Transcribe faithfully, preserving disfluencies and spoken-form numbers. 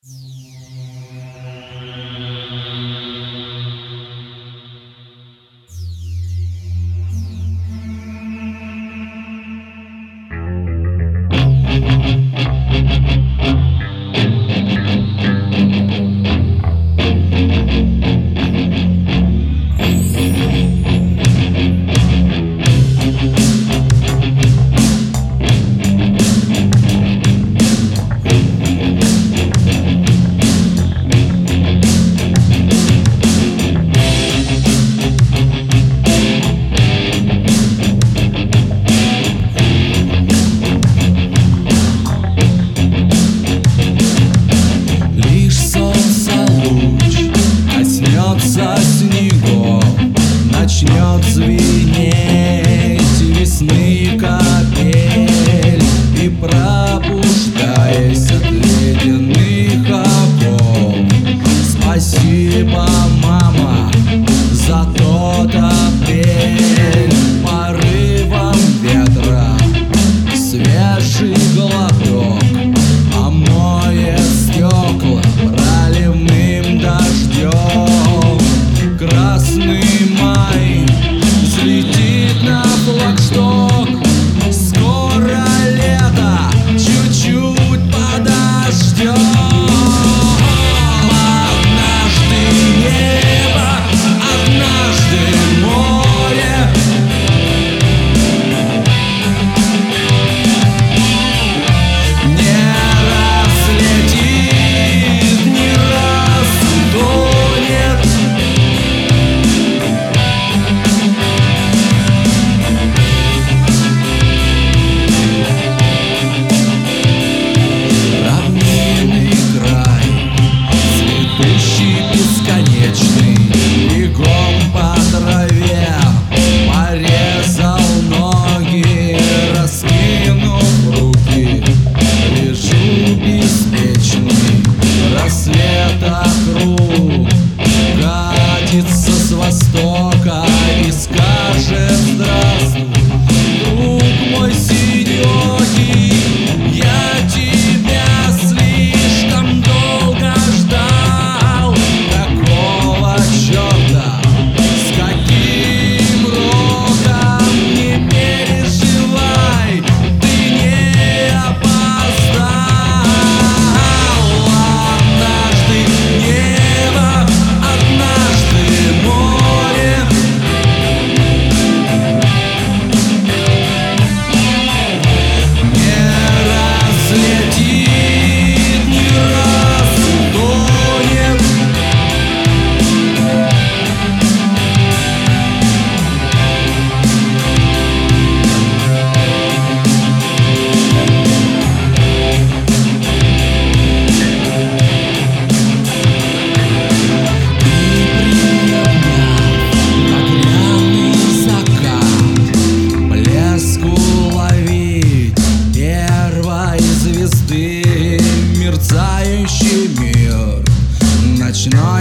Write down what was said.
Снегом начнет звенеть весны капель, и пробуждаясь от ледяных оков, спасибо, мама, за тот апрель. Порывом ветра свежий глоток омоет стекла проливным дождем. Красный май взлетит на флагшток. Скоро лето, чуть-чуть подождем. Однажды небо, однажды море. Не разлетит, не раздонет. Бесконечный бегом по траве порезал ноги, раскинув руки, лежу беспечный. Рассвет округ катится с востока и скажет: здравствуй, друг мой синёкий, я тебя слишком долго ждал. Черта, с каким роком, не переживай, ты не опоздал. Однажды небо, однажды море. Не разлетит, не раздонет. Мерцающий мир ночной